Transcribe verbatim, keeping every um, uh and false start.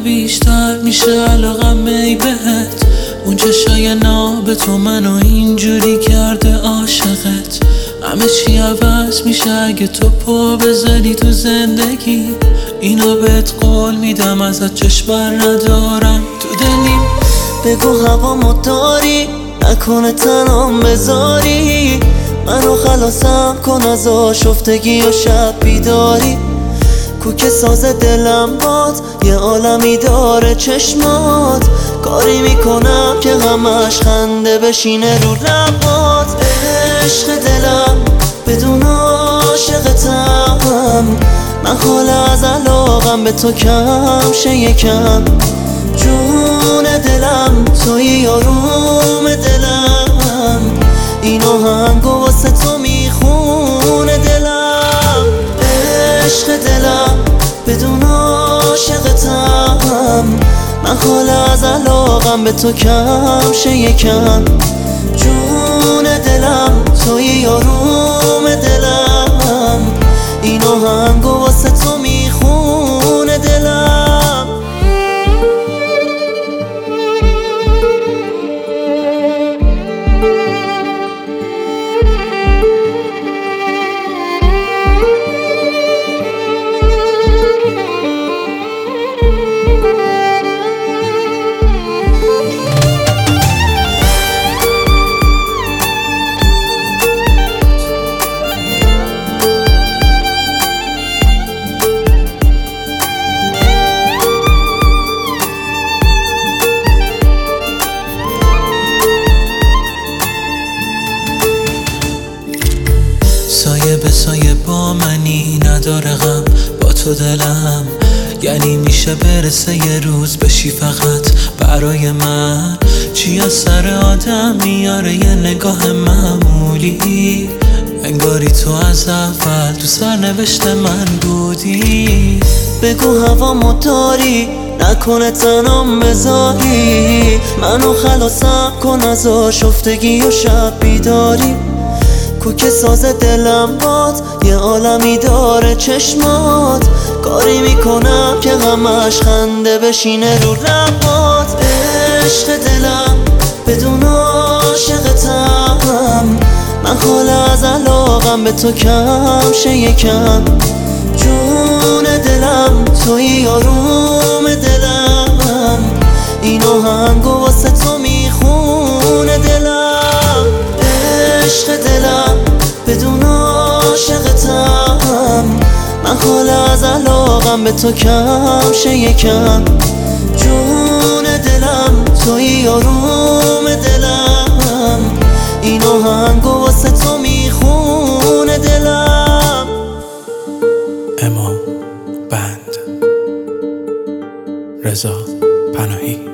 بیشتر میشه علاقم ای بهت. اون چشای ناب تو منو اینجوری کرده عاشقت. همه چی عوض میشه اگه تو پا بزنی تو زندگی. اینو بهت قول میدم ازت چشم بر ندارم تو دلیم. بگو هوامو داری نکنه تنام بذاری. منو خلاصم کن از آشفتگی و شب بیداری. کوک ساز دلم باد یه عالمی داره چشمات. کاری میکنم که همش خنده بشینه رو لبات. عشق دلم بدون عاشقتم. من حالا از علاقم به تو کم شه یکم. جون دلم توی یاروم دلم. این آهنگو واسه تو میخونه دلم. عشق دلم بدون عاشقتم. من حالا از علاقم به تو کم شه یکم. جون دلم توی یاروم دلم. این آهنگو واسه تو میخونه دلم. سایه به سایه با منی نداره غم با تو دلم. یعنی میشه برسه یه روز بشی فقط برای من. چی از سر آدم میاره یه نگاه معمولی. انگاری تو از اول تو سرنوشت من بودی. بگو هوامو داری نکنه تنام بذاری. منو خلاصم کن از آشفتگی و شب بیداری. کوک ساز دلم باد یه عالمی داره چشمات. کاری میکنم که همش خنده بشینه رو لبات. عشق دلم بدون عاشقتم. من حالا از علاقم به تو کم شه یکم. جون دلم توی یاروم دلم. این آهنگو واسه تو میخونه دلم. عشق دلم بدون عاشقتم. من حالا از علاقم به تو کم شه یکم. جون دلم توی یاروم دلم. این آهنگو واسه تو میخونه دلم. امام بند رضا پناهی.